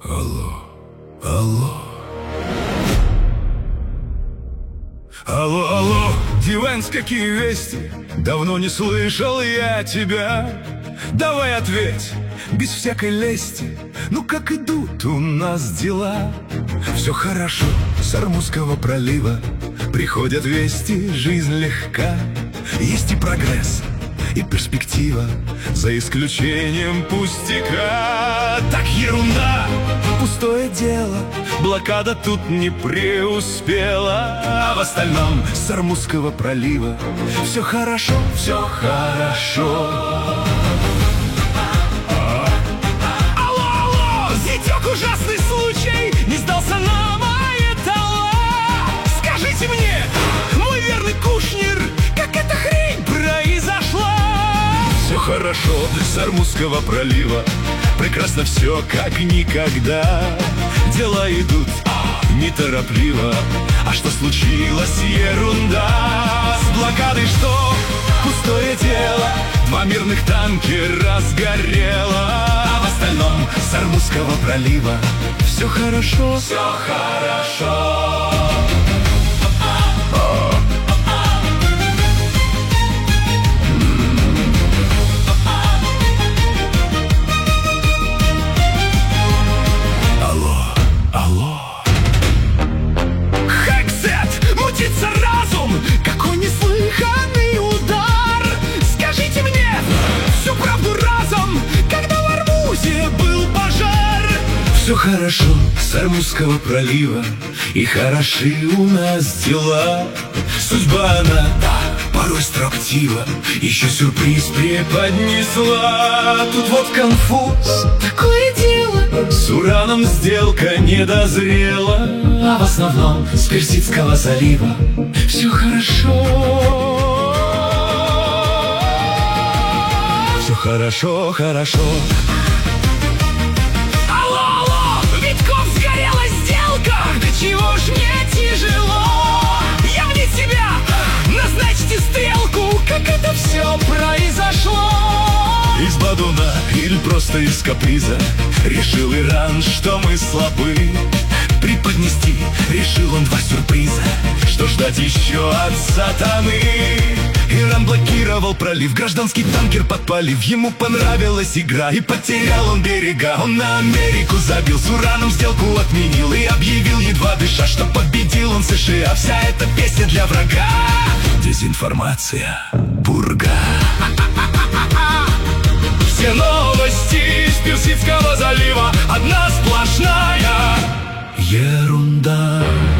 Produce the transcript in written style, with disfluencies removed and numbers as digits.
Алло, алло. Алло, алло, Дивенс, какие вести? Давно не слышал я тебя. Давай ответь, без всякой лести. Ну как идут у нас дела? Все хорошо, с Ормузского пролива приходят вести, жизнь легка. Есть и прогресс, и перспектива, за исключением пустяка. Так ерунда, пустое дело, блокада тут не преуспела. А в остальном с Ормузского пролива все хорошо, все хорошо. Алло, алло, зятек, ужасный случай, не сдался нам Айтала. Скажите мне, мой верный Кушнир, как эта хрень произошла? Все хорошо, с Ормузского пролива прекрасно все, как никогда. Дела идут неторопливо. А что случилось, ерунда. С блокадой что? Пустое дело. Два мирных танкера сгорело. А в остальном с Ормузского пролива все хорошо, все хорошо. Все хорошо, с Ормузского пролива, и хороши у нас дела. Судьба она порой строптива, еще сюрприз преподнесла. Тут вот конфуз, такое дело, с ураном сделка не дозрела. А в основном с Персидского залива все хорошо. Все хорошо, хорошо. Чего ж мне тяжело? Я вне себя, назначьте стрелку, как это все произошло. Из бадуна или просто из каприза решил Иран, что мы слабы. Преподнести решил он два сюрприза, что ждать еще от сатаны. Иран блокировал пролив, гражданский танкер подпалив. Ему понравилась игра, и потерял он берега. Он на Америку забил, с ураном сделку отменил и объявил, едва дыша, что победил он США. Вся эта песня для врага, дезинформация, пурга. Все новости из Персидского залива одна сплошная ерунда.